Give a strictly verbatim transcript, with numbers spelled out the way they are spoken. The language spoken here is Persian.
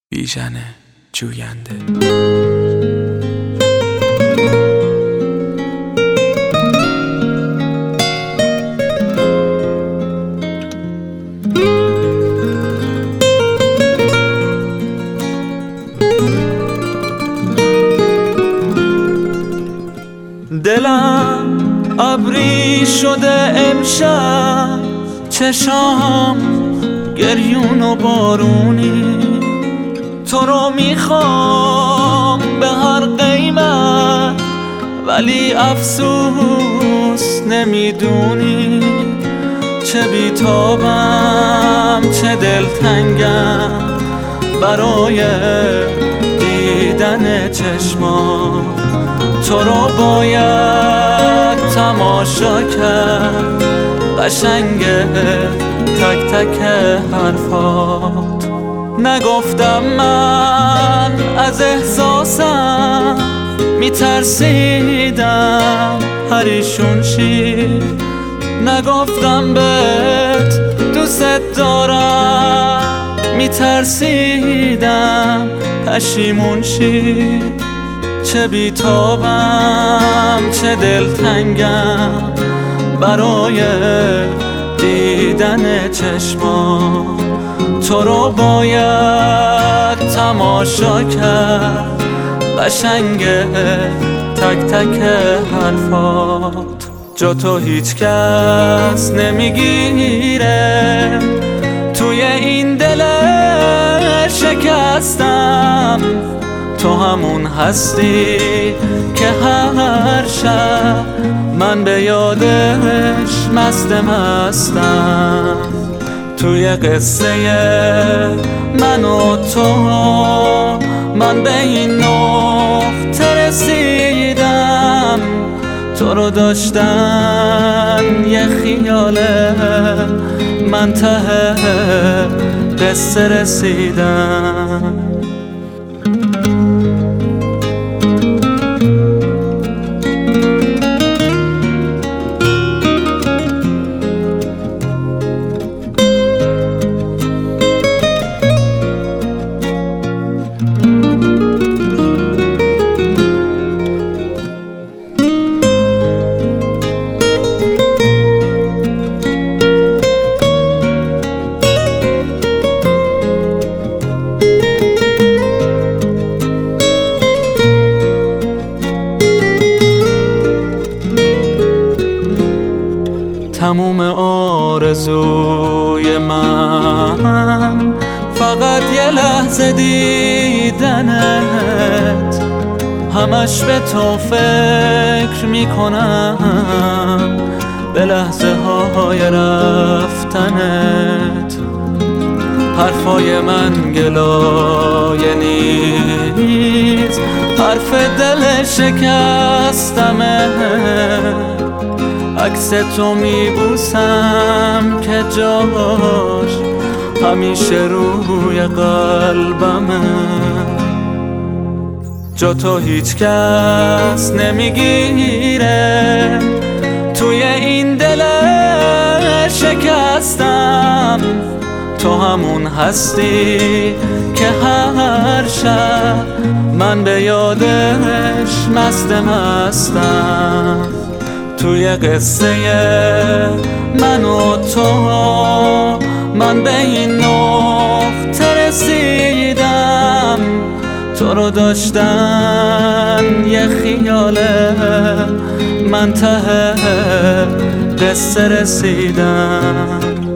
بیژن جوینده. دلم ابری شده امشب، چشام گریون و بارونی، تو رو میخوام به هر قیمت، ولی افسوس نمیدونی چه بیتابم چه دلتنگم برای دیدن چشمات. تو رو باید تماشا کرد، قشنگه تک تک حرفات. نگفتم من از احساسم، میترسیدم پریشون شی. نگفتم بهت دوست دارم، میترسیدم پشیمون شی. چه بیتابم چه دلتنگم برای دیدن چشمات. تو رو باید تماشا کرد، قشنگه تک تک حرفات. جا تو هیچ کس نمیگیره توی این دل شکستم. تو همون هستی که هر شب من به یادش مست مستم. توی قصه من و تو من به این نقطه رسیدم. تو رو داشتن یه خیاله، من ته قصه رسیدم. تموم آرزوی من فقط یه لحظه دیدنت، همش به تو فکر میکنم به لحظه های رفتنت. حرفای من گلایه نیست، حرف دل شکستمه. عکس تو میبوسم که جاش همیشه روی قلبمه. جا تو هیچ کس نمیگیره توی این دل شکستم. تو همون هستی که هر شب من به یادش مست مستم. توی قصه من و تو من به این نقطه رسیدم. تو رو داشتن یه خیاله، من ته قصه رسیدم.